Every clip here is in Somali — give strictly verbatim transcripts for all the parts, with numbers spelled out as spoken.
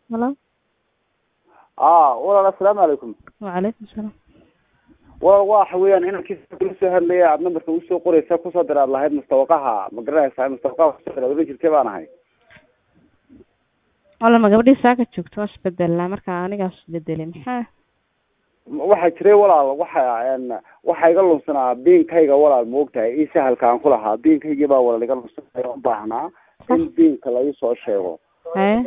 Hello. اه والله السلام عليكم. وعليكم السلام. والله waxa weeyaan inaan kiisa kula soo hadlaya aad numberka u soo qoraysa ku soo diraad lahayd mustawaqaha ma garanaysaa mustawaqaha soo jirtay baan ahay. Wala ma gabadhii saaka joogto waa isbedelna marka anigaas bedelay maxaa waxa jiray walaal waxa aan waxa iga lunsanaa biinkayga walaal moogtahay ii sahalkaan ku lahaa biinkayga baa walaal iga lunsanaa u baahnaa in biinka la soo sheego. Haye.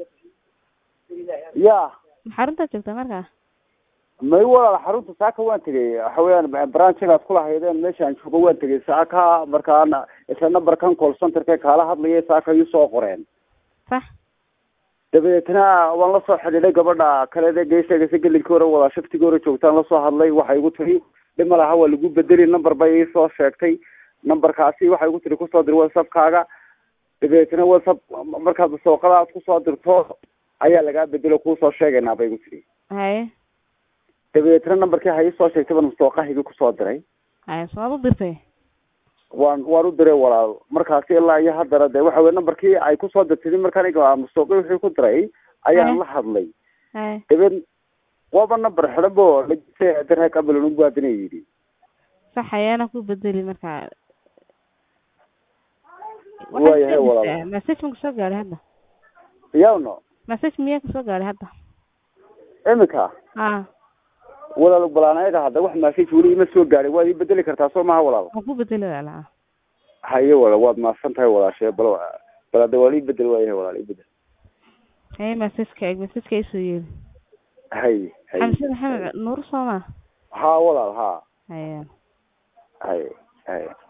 Ya. Xarunta joogta marka. may walaal xarunta saaka waan tagay waxa weeyaan branchigaas ku lahaydeen meeshaan joogo waan tagay saaka markaana isla numberkan call center-ka kala hadlayay saaka ii soo qoreen. Sax. dabeetana waan la soo xidhiidhay gabadha kale ee geesaga si galin koora wada shiftiga hore joogtaan la soo hadlay waxa igu tiri dhima laha waa lagu bedeli number bay ii soo sheegtay numberkaasi waxa igu tiri ku soo dir WhatsApp-kaaga dabeetana WhatsApp markaad soo qadaad ku soo dirto ayaa laga bedelo ku soo sheegaynaa bay igu tiri. Haye. dabeetana numberkii hay soo sheegtay baan mustawaqahiga ku soo diray. Haye soo dirtay. waan waan u diray walaal markaas ilaa iyo hadda de waxa weey numberkii ay ku soo dirtay markaan iga mustawaqi wixii ku diray ayaan la hadlay. Haye. dabeed waba number xidhabo lajisay darha qabal uu baadinay yiri. Sax ayana ku bedeli marka. Waayahay walaal. Message ma soo gaaray hadda. Yawno. Message miyaa soo gaaray hadda. Imika. Ah. walaal balaanaayada hadda wax message wali ima soo gaaray waa ii bedeli kartaa soo ma walaal. Waan ku bedeli walaal. haye walaal waad ma santahay walaashay bal balada wali bedel waayahay walaal ii bedel. Haye message ka message ka soo yeeri. haye haye. Xamsada Maxamed Nuur Sooma. ha walaal ha. Haye. haye haye.